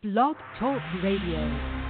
Blog Talk Radio.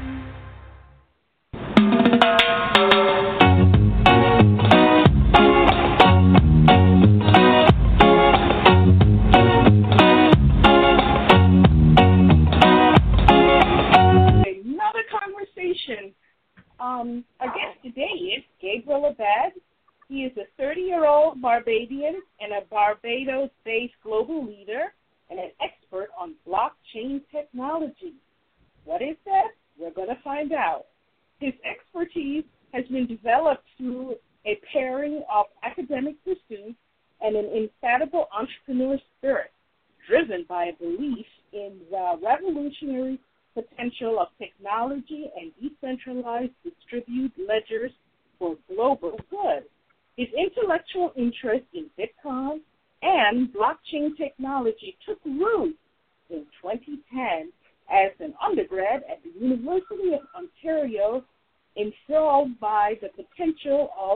Our guest today is Gabriel Abad. He is a 30-year-old Barbadian and a Barbados-based global leader and an expert on blockchain technology. What is that? We're going to find out. His expertise has been developed through a pairing of academic pursuits and an indefatigable entrepreneur spirit, driven by a belief in the revolutionary potential of technology and decentralized distributed ledgers for global good. His intellectual interest in Bitcoin and blockchain technology took root in 2010 as an undergrad at the University of Ontario, enthralled by the potential of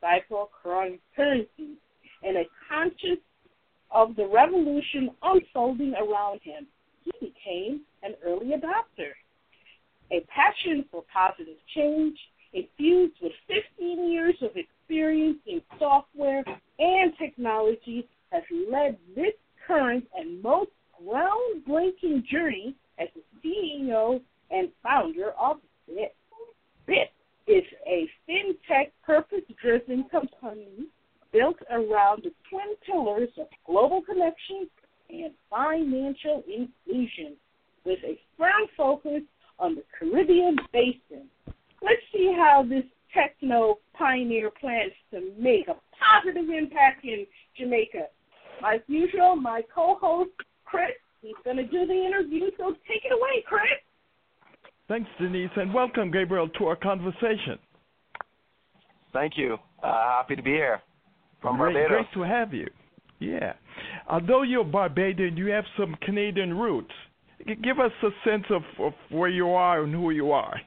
cryptocurrency and a conscious of the revolution unfolding around him. He became an early adopter. A passion for positive change, infused with 15 years of experience in software and technology, has led this current and most groundbreaking journey as the CEO and founder of BIT. BIT is a fintech purpose-driven company built around the twin pillars of global connection and financial inclusion, with a firm focus on the Caribbean basin. Let's see how this techno pioneer plans to make a positive impact in Jamaica. Like usual, my co-host, Chris, he's going to do the interview, so take it away, Chris. Thanks, Denise, and welcome, Gabriel, to our conversation. Thank you. Happy to be here from Barbados. Great to have you. Yeah. Although you're Barbadian, you have some Canadian roots. Give us a sense of where you are and who you are.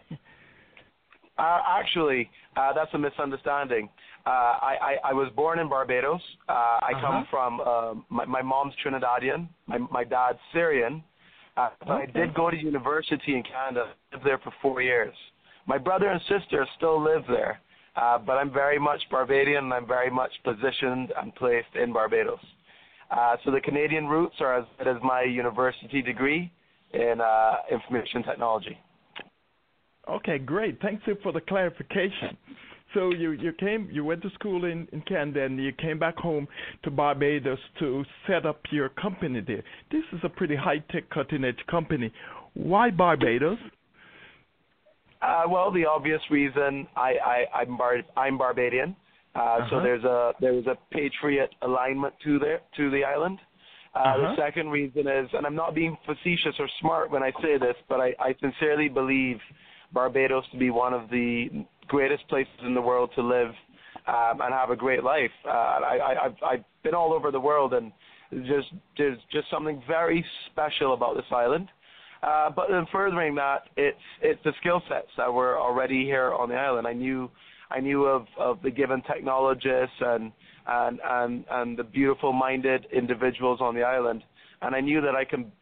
Actually, that's a misunderstanding. I was born in Barbados. I come from, my mom's Trinidadian, my dad's Syrian. I did go to university in Canada, lived there for 4 years. My brother and sister still live there, but I'm very much Barbadian, and I'm very much positioned and placed in Barbados. So the Canadian roots are as good as my university degree in information technology. Okay, great. Thank you for the clarification. So you went to school in Canada, and you came back home to Barbados to set up your company there. This is a pretty high-tech, cutting-edge company. Why Barbados? Well, the obvious reason I'm Barbadian. So there was a patriot alignment to the island. The second reason is, and I'm not being facetious or smart when I say this, but I sincerely believe Barbados to be one of the greatest places in the world to live and have a great life. I've been all over the world, and there's just something very special about this island. But then furthering that, it's the skill sets that were already here on the island. I knew of the given technologists and the beautiful-minded individuals on the island, and I knew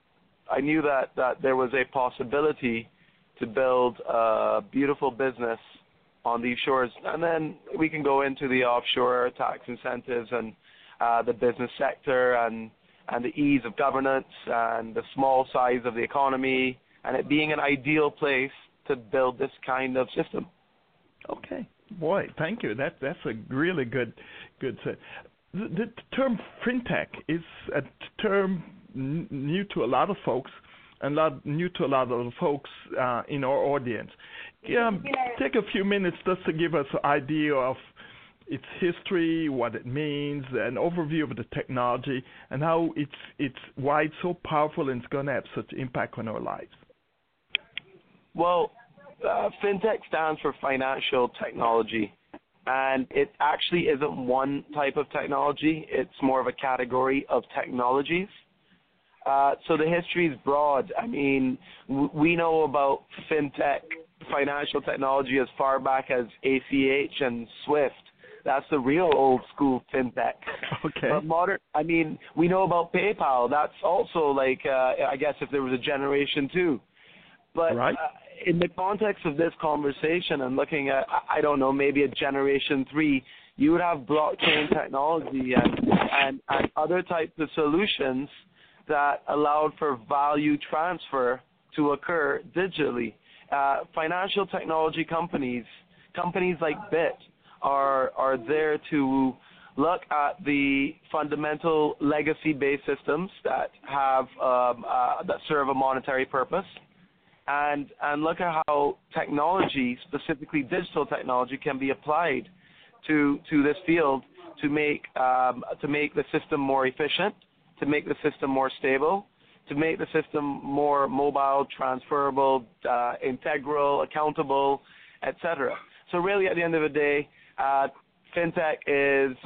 that there was a possibility to build a beautiful business on these shores. And then we can go into the offshore tax incentives and the business sector and the ease of governance and the small size of the economy, and it being an ideal place to build this kind of system. Okay. Boy, thank you. That's a really good set. The term fintech is a term new to a lot of folks, and new to a lot of folks in our audience. Take a few minutes just to give us an idea of its history, what it means, an overview of the technology, and how why it's so powerful and it's going to have such impact on our lives. Well, fintech stands for financial technology, and it actually isn't one type of technology. It's more of a category of technologies. So the history is broad. I mean, we know about fintech, financial technology, as far back as ACH and SWIFT. That's the real old school fintech. Okay. But we know about PayPal. That's also like, I guess if there was a generation too. But right. In the context of this conversation and looking at, I don't know, maybe a generation 3, you would have blockchain technology and other types of solutions that allowed for value transfer to occur digitally. Financial technology companies like Bit are there to look at the fundamental legacy-based systems that have that serve a monetary purpose, and look at how technology, specifically digital technology, can be applied to this field to make the system more efficient, to make the system more stable, to make the system more mobile, transferable, integral, accountable, etc. So really, at the end of the day, fintech is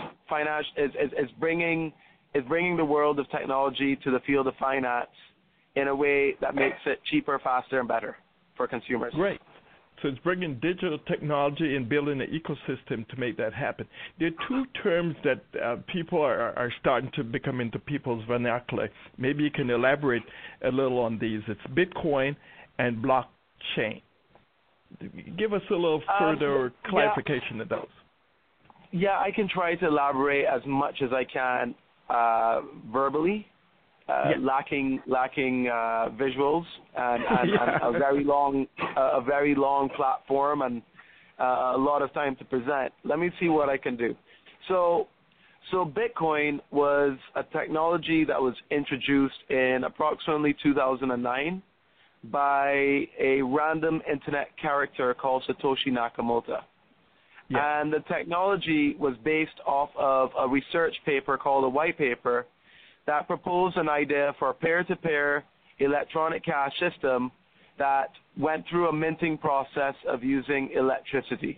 bringing the world of technology to the field of finance in a way that makes it cheaper, faster, and better for consumers. Great. So it's bringing digital technology and building an ecosystem to make that happen. There are two terms that people are starting to become into people's vernacular. Maybe you can elaborate a little on these. It's Bitcoin and blockchain. Give us a little further clarification of those. Yeah, I can try to elaborate as much as I can verbally, lacking visuals and a very long platform and a lot of time to present. Let me see what I can do. So Bitcoin was a technology that was introduced in approximately 2009 by a random internet character called Satoshi Nakamoto. Yeah. And the technology was based off of a research paper called a white paper that proposed an idea for a peer-to-peer electronic cash system that went through a minting process of using electricity.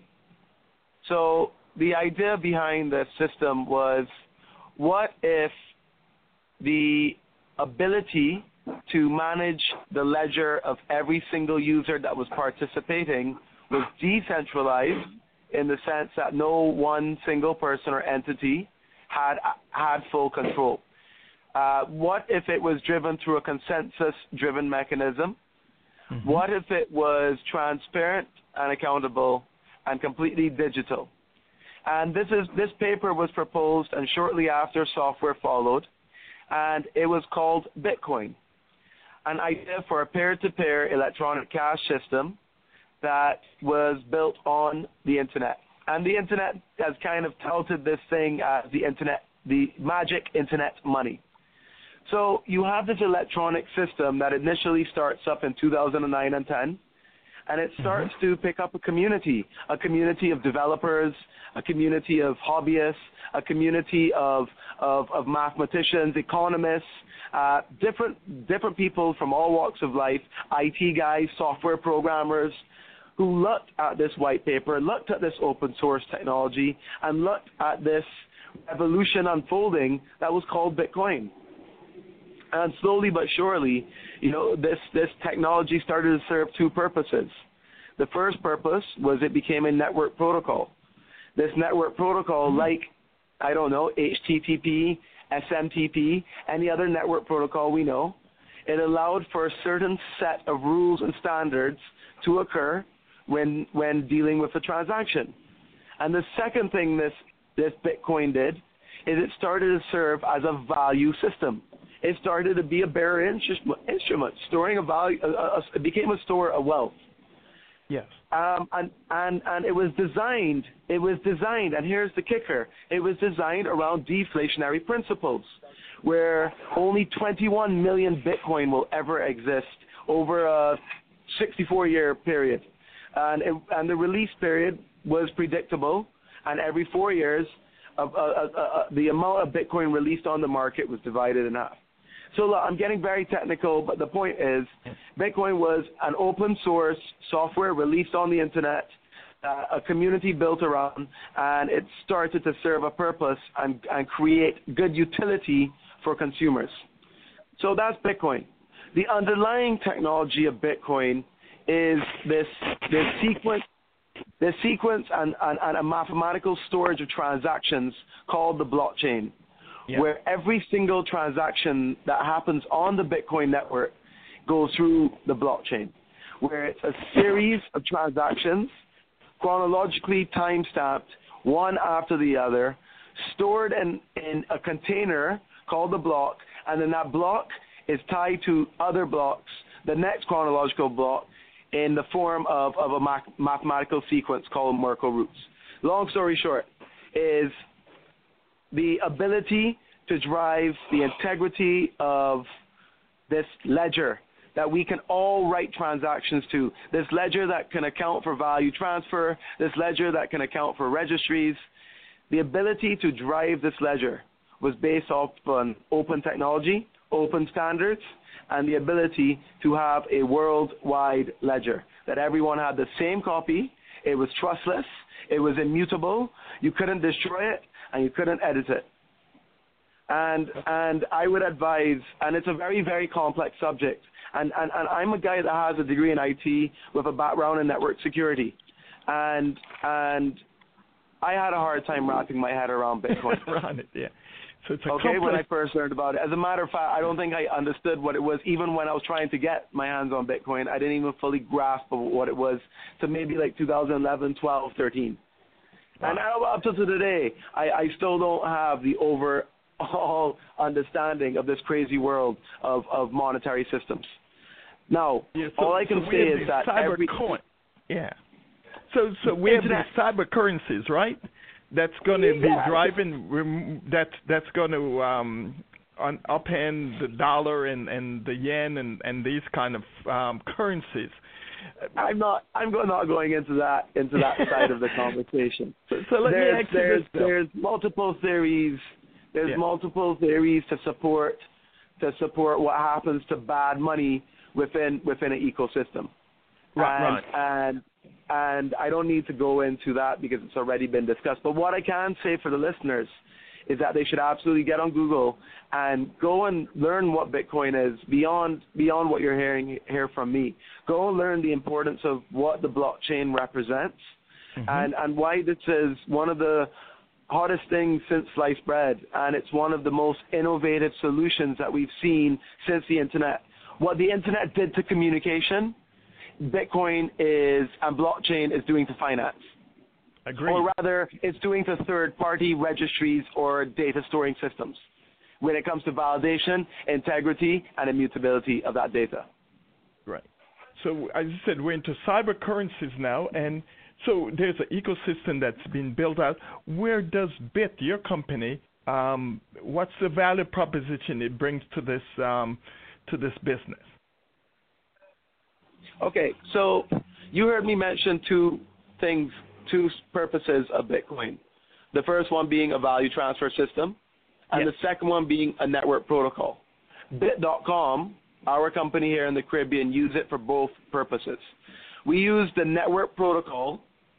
So the idea behind this system was, what if the ability to manage the ledger of every single user that was participating was decentralized, in the sense that no one single person or entity had full control? What if it was driven through a consensus-driven mechanism? Mm-hmm. What if it was transparent and accountable and completely digital? And this paper was proposed, and shortly after, software followed, and it was called Bitcoin, an idea for a peer-to-peer electronic cash system that was built on the internet. And the internet has kind of touted this thing as the magic internet money. So you have this electronic system that initially starts up in 2009 and 10, and it starts to pick up a community of developers, a community of hobbyists, a community of mathematicians, economists, different people from all walks of life, IT guys, software programmers, who looked at this white paper, looked at this open source technology, and looked at this revolution unfolding that was called Bitcoin. And slowly but surely, this technology started to serve two purposes. The first purpose was it became a network protocol. This network protocol, like, I don't know, HTTP, SMTP, any other network protocol we know, it allowed for a certain set of rules and standards to occur when dealing with a transaction. And the second thing this Bitcoin did is it started to serve as a value system. It started to be a bearer instrument, storing a value. It became a store of wealth. Yes. And it was designed. And here's the kicker: it was designed around deflationary principles, where only 21 million Bitcoin will ever exist over a 64-year period, and the release period was predictable, and every 4 years, the amount of Bitcoin released on the market was divided in half. So look, I'm getting very technical, but the point is, Bitcoin was an open source software released on the internet, a community built around, and it started to serve a purpose and create good utility for consumers. So that's Bitcoin. The underlying technology of Bitcoin is this sequence and a mathematical storage of transactions called the blockchain. Yep. Where every single transaction that happens on the Bitcoin network goes through the blockchain. where it's a series of transactions, chronologically time-stamped, one after the other, stored in a container called the block, and then that block is tied to other blocks, the next chronological block, in the form of a mathematical sequence called Merkle roots. Long story short, is the ability to drive the integrity of this ledger that we can all write transactions to, this ledger that can account for value transfer, this ledger that can account for registries. The ability to drive this ledger was based off on open technology, open standards, and the ability to have a worldwide ledger, that everyone had the same copy, it was trustless, it was immutable, you couldn't destroy it, and you couldn't edit it. And I would advise, and it's a very, very complex subject, and I'm a guy that has a degree in IT with a background in network security, and I had a hard time wrapping my head around Bitcoin. Around it, yeah. So it's a okay, when I first learned about it. As a matter of fact, I don't think I understood what it was. Even when I was trying to get my hands on Bitcoin, I didn't even fully grasp what it was to maybe like 2011, 12, 13. Wow. And now, up to today, I still don't have the overall understanding of this crazy world of monetary systems. Now, yeah, all I can say is that coin. Yeah. So we have these cyber currencies, right? That's going to be driving. That's going to upend the dollar and the yen and these kind of currencies. I'm not going into that side of the conversation. So let me ask you this. There's multiple theories. There's multiple theories to support what happens to bad money within an ecosystem. Right. And I don't need to go into that because it's already been discussed. But what I can say for the listeners is that they should absolutely get on Google and go and learn what Bitcoin is beyond what you're hearing here from me. Go and learn the importance of what the blockchain represents, and why this is one of the hottest things since sliced bread, and it's one of the most innovative solutions that we've seen since the internet. What the internet did to communication, Bitcoin and blockchain is doing to finance. Agreed. Or rather, it's doing to third-party registries or data storing systems when it comes to validation, integrity, and immutability of that data. Right. So as you said, we're into cyber currencies now, and so there's an ecosystem that's been built out. Where does BIT, your company, what's the value proposition it brings to this business? Okay, so you heard me mention two purposes of Bitcoin. The first one being a value transfer system, and the second one being a network protocol. Bit.com, our company here in the Caribbean, use it for both purposes. We use the network protocol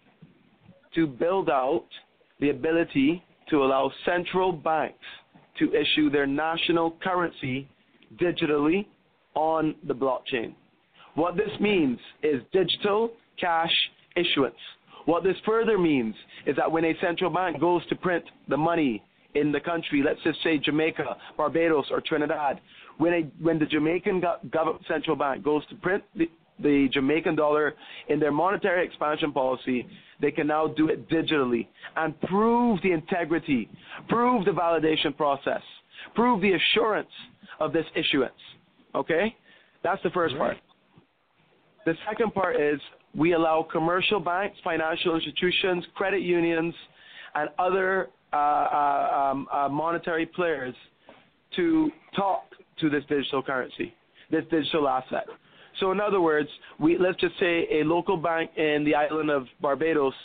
to build out the ability to allow central banks to issue their national currency digitally on the blockchain. What this means is digital cash issuance. What this further means is that when a central bank goes to print the money in the country, let's just say Jamaica, Barbados, or Trinidad, when the Jamaican government central bank goes to print the Jamaican dollar in their monetary expansion policy, they can now do it digitally and prove the integrity, prove the validation process, prove the assurance of this issuance. Okay? That's the first part. The second part is we allow commercial banks, financial institutions, credit unions, and other monetary players to talk to this digital currency, this digital asset. So in other words, let's just say a local bank in the island of Barbados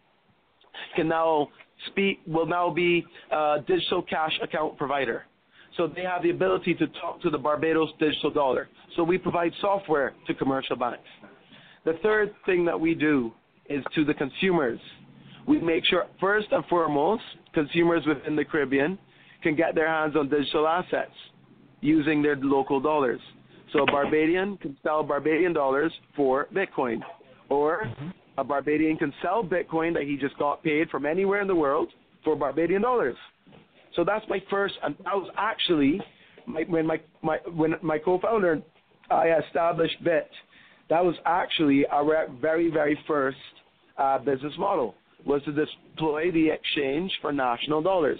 will now be a digital cash account provider. So they have the ability to talk to the Barbados digital dollar. So we provide software to commercial banks. The third thing that we do is to the consumers. We make sure, first and foremost, consumers within the Caribbean can get their hands on digital assets using their local dollars. So a Barbadian can sell Barbadian dollars for Bitcoin, or a Barbadian can sell Bitcoin that he just got paid from anywhere in the world for Barbadian dollars. So that's my first, and that was actually when my co-founder and I established BIT. That was actually our very, very first business model, was to deploy the exchange for national dollars.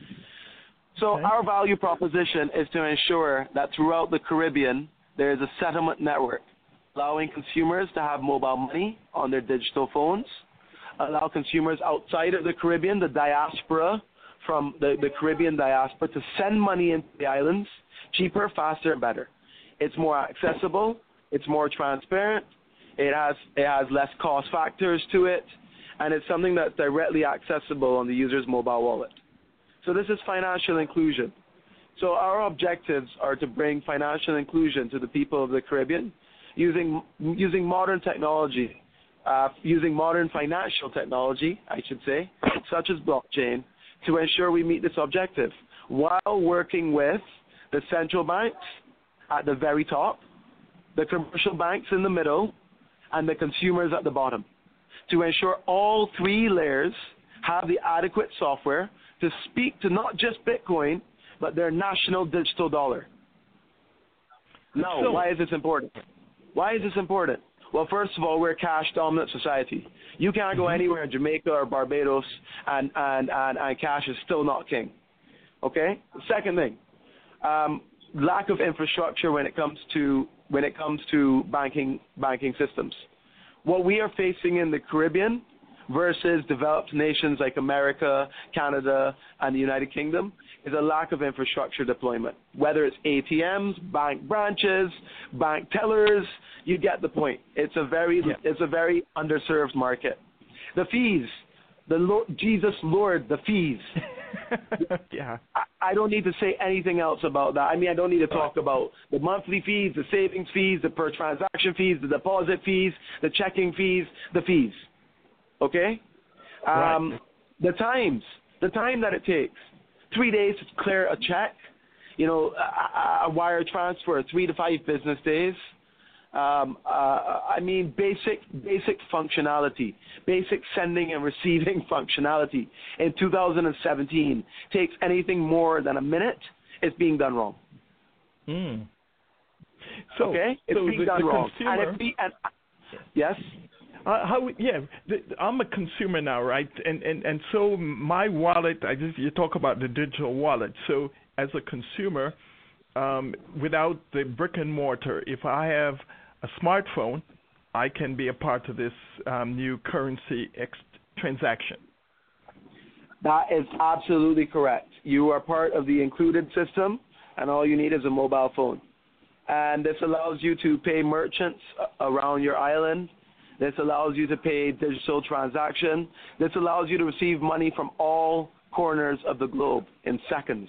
So our value proposition is to ensure that throughout the Caribbean, there is a settlement network, allowing consumers to have mobile money on their digital phones, allow consumers outside of the Caribbean, the diaspora, from the Caribbean diaspora, to send money into the islands cheaper, faster, and better. It's more accessible, it's more transparent, it has less cost factors to it, and it's something that's directly accessible on the user's mobile wallet. So this is financial inclusion. So our objectives are to bring financial inclusion to the people of the Caribbean using modern technology, using modern financial technology, I should say, such as blockchain, to ensure we meet this objective, while working with the central banks at the very top, the commercial banks in the middle, and the consumers at the bottom, to ensure all three layers have the adequate software to speak to not just Bitcoin, but their national digital dollar. Now, why is this important? Why is this important? Well, first of all, we're a cash-dominant society. You can't go anywhere in Jamaica or Barbados and cash is still not king. Okay? Second thing, lack of infrastructure when it comes to banking systems. What we are facing in the Caribbean versus developed nations like America, Canada, and the United Kingdom is a lack of infrastructure deployment. Whether it's ATMs, bank branches, bank tellers, you get the point. It's a very underserved market. The fees, Jesus Lord, the fees. Yeah. I don't need to say anything else about that. I mean, I don't need to talk about the monthly fees, the savings fees, the per transaction fees, the deposit fees, the checking fees, the fees. Okay? Right. The time that it takes. 3 days to clear a check, a wire transfer, 3 to 5 business days. I mean, basic functionality, basic sending and receiving functionality in 2017 takes anything more than a minute, it's being done wrong. So, okay? It's being done wrong. Consumer, yes? I'm a consumer now, right? And so my wallet, you talk about the digital wallet. So as a consumer, without the brick and mortar, if I have a smartphone, I can be a part of this new currency transaction. That is absolutely correct. You are part of the included system, and all you need is a mobile phone. And this allows you to pay merchants around your island. This allows you to pay digital transaction. This allows you to receive money from all corners of the globe in seconds.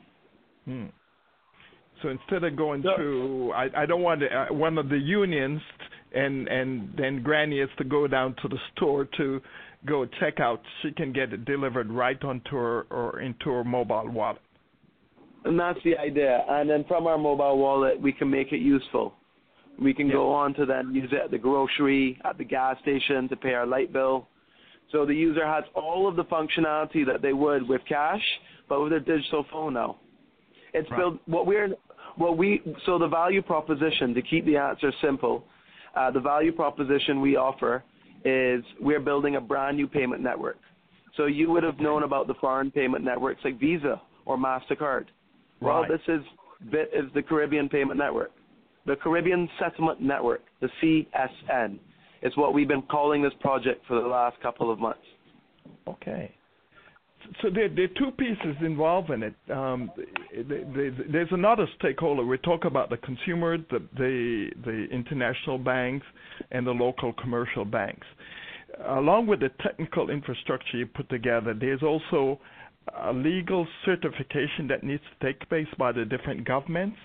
So instead of going through, I don't want one of the unions and then Granny has to go down to the store to go check out. She can get it delivered right onto her or into her mobile wallet. And that's the idea. And then from our mobile wallet, we can make it useful. We can go on to then use it at the grocery, at the gas station to pay our light bill. So the user has all of the functionality that they would with cash, but with their digital phone now. It's built. So the value proposition, to keep the answer simple, the value proposition we offer is we're building a brand new payment network. So you would have known about the foreign payment networks like Visa or MasterCard. Well, this is the Caribbean Payment Network. The Caribbean Settlement Network, the CSN, is what we've been calling this project for the last couple of months. Okay. So there are two pieces involved in it. There's another stakeholder. We talk about the consumer, the international banks, and the local commercial banks. Along with the technical infrastructure you put together, there's also a legal certification that needs to take place by the different governments.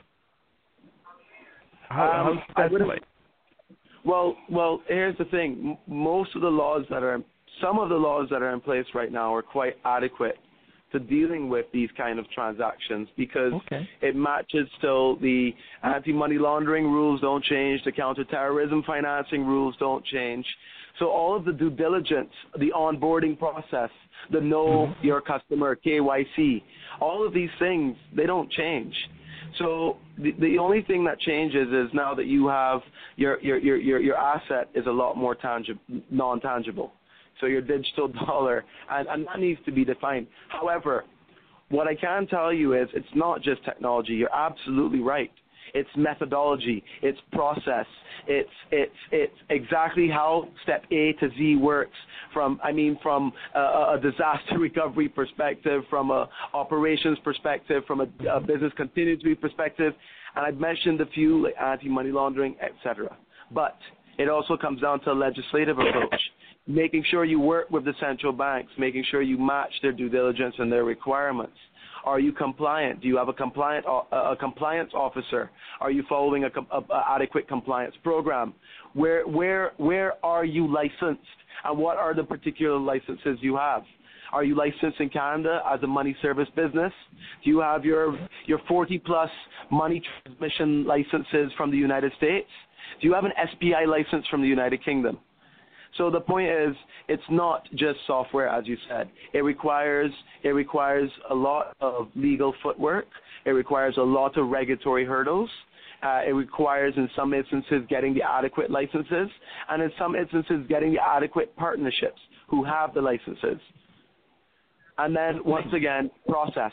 How's that play? Well, here's the thing. Some of the laws that are in place right now are quite adequate to dealing with these kind of transactions because it matches still the anti-money laundering rules don't change, the counterterrorism financing rules don't change. So all of the due diligence, the onboarding process, the know your customer, KYC, all of these things, they don't change. So the only thing that changes is now that you have your asset is a lot more non-tangible. So your digital dollar, and that needs to be defined. However, what I can tell you is it's not just technology. You're absolutely right. It's methodology. It's process. It's exactly how step A to Z works. From a disaster recovery perspective, from a operations perspective, from a business continuity perspective, and I've mentioned a few like anti-money laundering, etc. But it also comes down to a legislative approach. Making sure you work with the central banks, making sure you match their due diligence and their requirements. Are you compliant? Do you have a compliance officer? Are you following a adequate compliance program? Where are you licensed? And what are the particular licenses you have? Are you licensed in Canada as a money service business? Do you have your 40-plus money transmission licenses from the United States? Do you have an SPI license from the United Kingdom? So the point is, it's not just software, as you said. It requires a lot of legal footwork. It requires a lot of regulatory hurdles. It requires, in some instances, getting the adequate licenses, and in some instances, getting the adequate partnerships who have the licenses. And then, once again, process.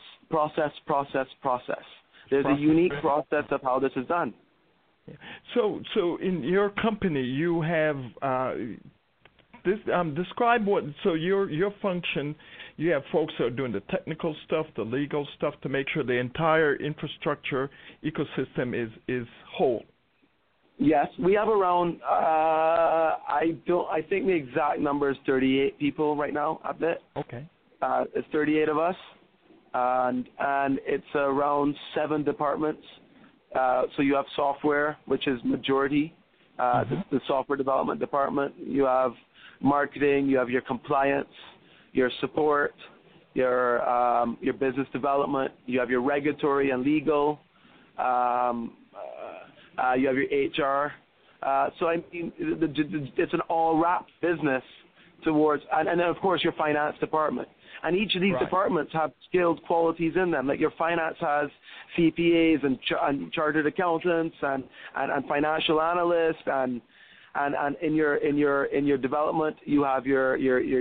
There's a unique process of how this is done. So in your company, you have describe what. So your function, you have folks that are doing the technical stuff, the legal stuff, to make sure the entire infrastructure ecosystem is whole. Yes, we have around. I think the exact number is 38 people right now at it. Okay. It's 38 of us, and it's around 7 departments. So you have software, which is majority, the software development department. You have marketing. You have your compliance, your support, your business development. You have your regulatory and legal. You have your HR. So I mean, it's an all-wrapped business towards, and then of course your finance department. And each of these departments have skilled qualities in them. Like your finance has CPAs and chartered accountants and financial analysts, and in your development you have your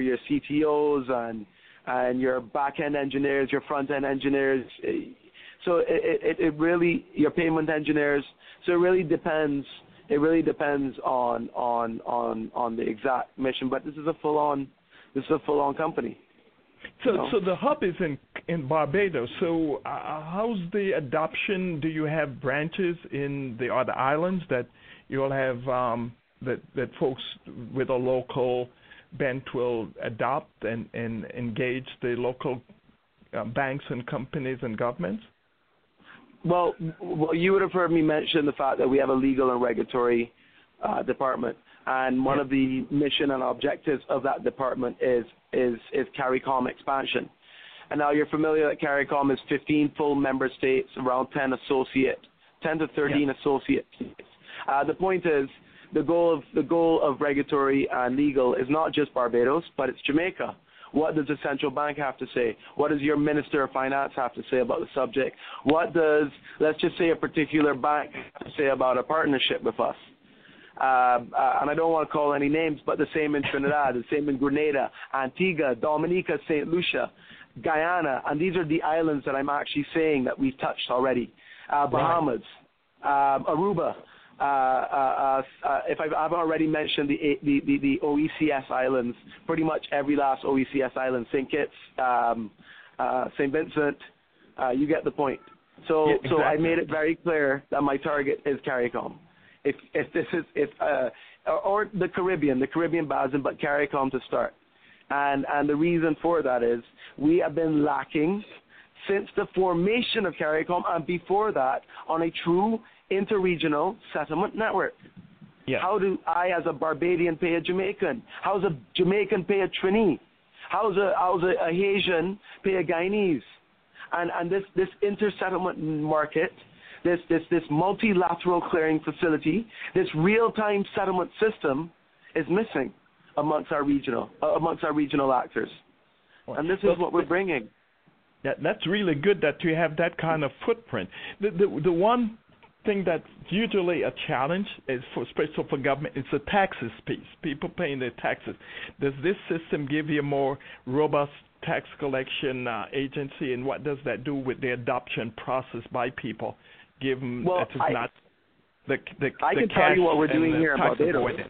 CTOs and your back end engineers, your front end engineers. So it really, your payment engineers. So it really depends. It really depends on the exact mission. But this is a full on company. So the hub is in Barbados. So how's the adoption? Do you have branches in the other islands that you'll have that folks with a local bent will adopt and engage the local banks and companies and governments? Well, you would have heard me mention the fact that we have a legal and regulatory department, and one of the mission and objectives of that department is CARICOM expansion. And now you're familiar that CARICOM is 15 full member states, around 10 to 13 associate states. The point is, the goal of regulatory and legal is not just Barbados, but it's Jamaica. What does the central bank have to say? What does your Minister of Finance have to say about the subject? What does, let's just say, a particular bank have to say about a partnership with us? And I don't want to call any names, but the same in Trinidad, the same in Grenada, Antigua, Dominica, St. Lucia, Guyana, and these are the islands that I'm actually saying that we've touched already. Bahamas, Aruba. If I've already mentioned the OECS islands, pretty much every last OECS island, St. Kitts, St. Vincent, you get the point. So I made it very clear that my target is CARICOM. Or the Caribbean basin, but CARICOM to start. And the reason for that is we have been lacking since the formation of CARICOM and before that on a true interregional settlement network. Yeah. How do I, as a Barbadian, pay a Jamaican? How does a Jamaican pay a Trini? How does a Haitian pay a Guyanese? And this inter-settlement market, this multilateral clearing facility, this real-time settlement system is missing amongst our regional actors. And this is what we're bringing. That's really good that you have that kind of footprint. The one thing that's usually a challenge is especially for government, it's the taxes piece. People paying their taxes. Does this system give you a more robust tax collection agency, and what does that do with the adoption process by people, given that it's not the I can cash tell you what we're doing here in tax Barbados. avoidance?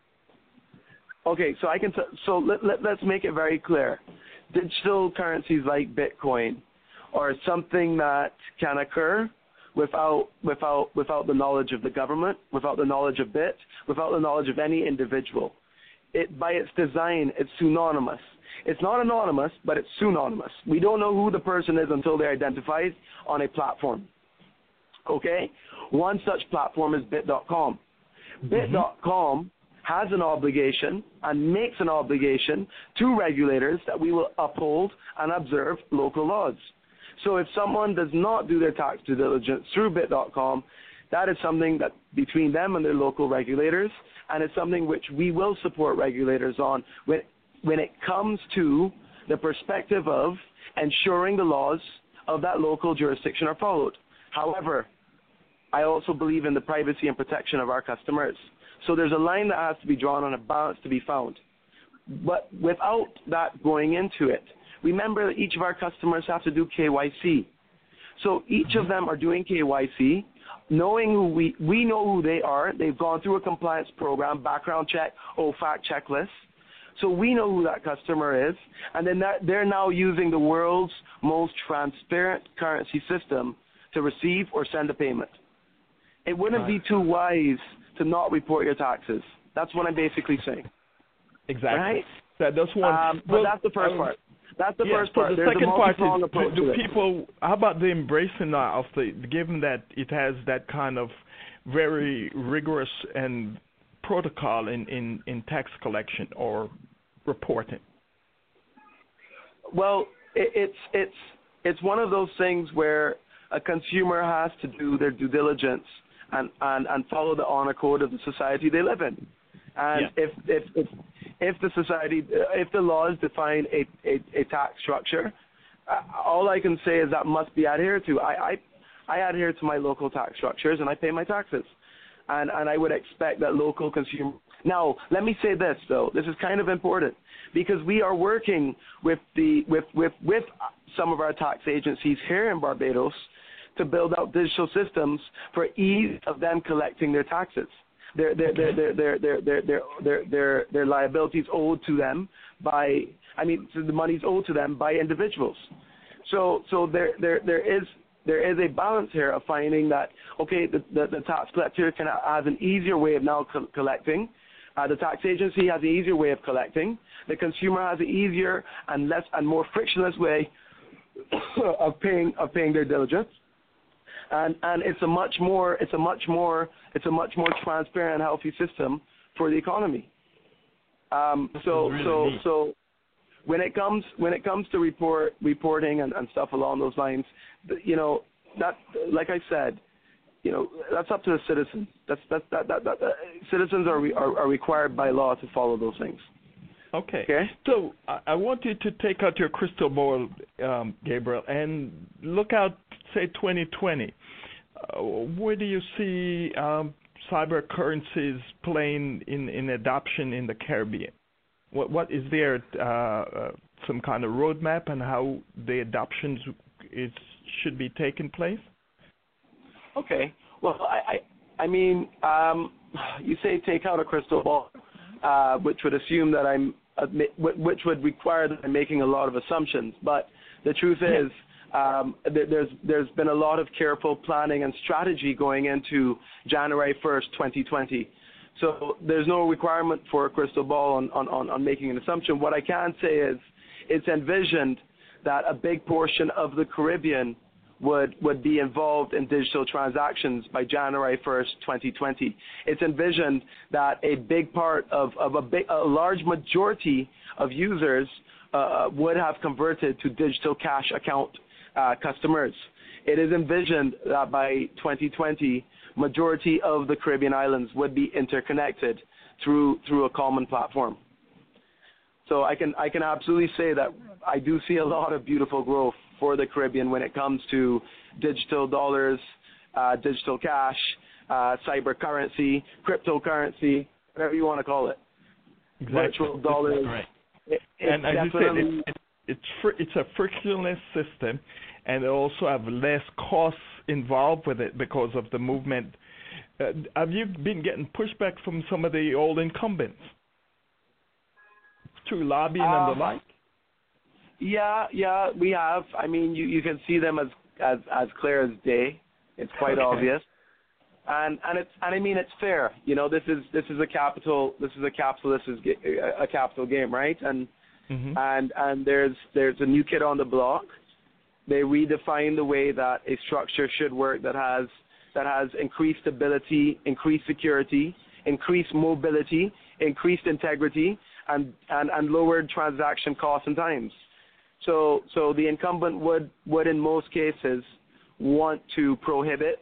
Okay, so let's make it very clear. Digital currencies like Bitcoin are something that can occur without the knowledge of the government, without the knowledge of BIT, without the knowledge of any individual. It, by its design, it's pseudonymous. It's not anonymous, but it's pseudonymous. We don't know who the person is until they're identified on a platform. Okay? One such platform is Bit.com. Bit.com has an obligation and makes an obligation to regulators that we will uphold and observe local laws. So if someone does not do their tax due diligence through Bit.com, that is something that between them and their local regulators, and it's something which we will support regulators on when it comes to the perspective of ensuring the laws of that local jurisdiction are followed. However, I also believe in the privacy and protection of our customers. So there's a line that has to be drawn and a balance to be found. But without that going into it, remember that each of our customers have to do KYC. So each of them are doing KYC, knowing who we know who they are. They've gone through a compliance program, background check, OFAC checklist. So we know who that customer is, and then they're now using the world's most transparent currency system to receive or send a payment. It wouldn't be too wise to not report your taxes. That's what I'm basically saying. Exactly. Right? That's one. But that's the first part. That's the first part. The There's second a part approach is, to do it. people, how about the embracing of given that it has that kind of very rigorous and protocol in tax collection or reporting? Well, it's one of those things where a consumer has to do their due diligence and follow the honor code of the society they live in. And if the society, if the laws define a tax structure, all I can say is that must be adhered to. I adhere to my local tax structures and I pay my taxes, and I would expect that local consumer. Now, let me say this though. This is kind of important because we are working with some of our tax agencies here in Barbados to build out digital systems for ease of them collecting their taxes. Their liabilities owed to them by, so the money's owed to them by individuals. So there is a balance here of finding that, okay, the tax collector has an easier way of now collecting. The tax agency has an easier way of collecting. The consumer has an easier and less and more frictionless way of paying their diligence. And it's a much more transparent and healthy system for the economy. So when it comes to reporting and stuff along those lines, that, like I said, that's up to the citizens. Citizens are required by law to follow those things. Okay. So I want you to take out your crystal ball, Gabriel, and look out, say, 2020. Where do you see cyber currencies playing in adoption in the Caribbean? What is there some kind of roadmap and how the adoptions should be taking place? Okay. Well, you say take out a crystal ball, which would assume that which would require that I'm making a lot of assumptions. But the truth is, there's been a lot of careful planning and strategy going into January 1st, 2020. So there's no requirement for a crystal ball on making an assumption. What I can say is it's envisioned that a big portion of the Caribbean would be involved in digital transactions by January 1st, 2020. It's envisioned that a big part of a large majority of users would have converted to digital cash account customers. It is envisioned that by 2020, majority of the Caribbean islands would be interconnected through a common platform. So I can absolutely say that I do see a lot of beautiful growth for the Caribbean when it comes to digital dollars, digital cash, cyber currency, cryptocurrency, whatever you want to call it. Exactly. Virtual dollars. Right. And as you said, it's a frictionless system, and it also have less costs involved with it because of the movement. Have you been getting pushback from some of the old incumbents through lobbying and the like? Yeah, we have. I mean, you can see them as clear as day. It's quite obvious, and I mean it's fair. You know, this is a capital game, right? And and there's a new kid on the block. They redefine the way that a structure should work that has increased stability, increased security, increased mobility, increased integrity, and lowered transaction costs and times. So the incumbent would in most cases want to prohibit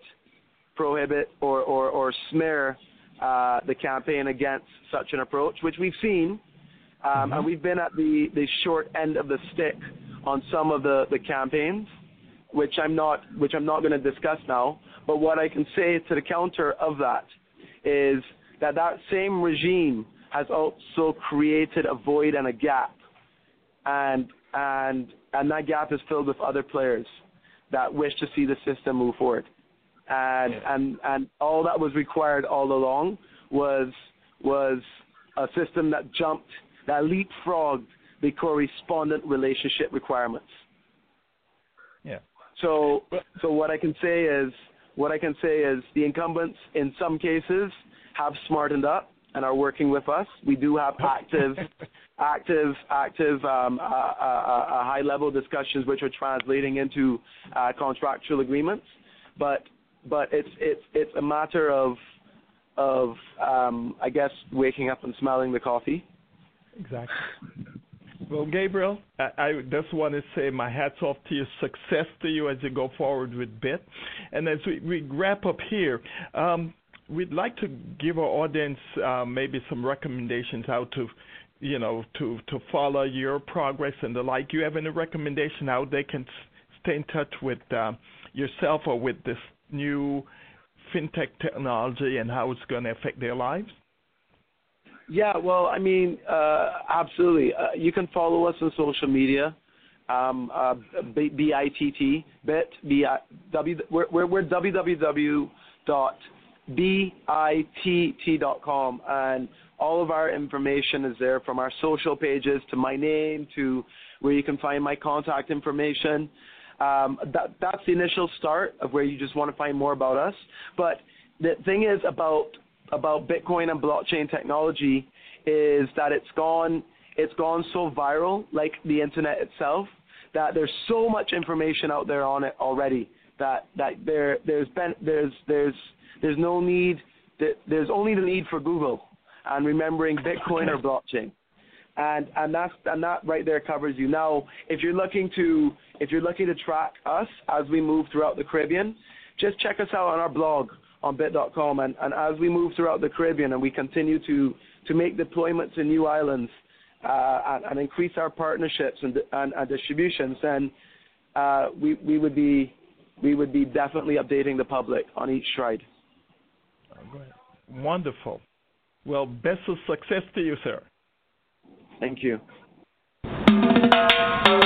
or smear the campaign against such an approach, which we've seen, and we've been at the short end of the stick on some of the campaigns, which I'm not going to discuss now. But what I can say to the counter of that is that same regime has also created a void and a gap, and that gap is filled with other players that wish to see the system move forward. And all that was required all along was a system that leapfrogged the correspondent relationship requirements. Yeah. So what I can say is the incumbents in some cases have smartened up and are working with us. We do have active high-level discussions which are translating into contractual agreements. But it's a matter of I guess waking up and smelling the coffee. Exactly. Well, Gabriel, I just want to say my hat's off to you. Success to you as you go forward with BIT. And as we wrap up here, we'd like to give our audience maybe some recommendations how to follow your progress and the like. You have any recommendation how they can stay in touch with yourself or with this new fintech technology and how it's going to affect their lives? Yeah, well, I mean, absolutely. You can follow us on social media. BITT, BIT, we're www.bitt.com, and all of our information is there, from our social pages to my name to where you can find my contact information. That's the initial start of where you just want to find more about us. But the thing is about Bitcoin and blockchain technology is that it's gone so viral, like the internet itself, that there's so much information out there on it already that there's only the need for Google and remembering Bitcoin or blockchain. And that right there covers you. Now, if you're looking to track us as we move throughout the Caribbean, just check us out on our blog on bit.com, and as we move throughout the Caribbean and we continue to make deployments in new islands and increase our partnerships and distributions, then we would be definitely updating the public on each stride. Wonderful. Well, best of success to you, sir. Thank you.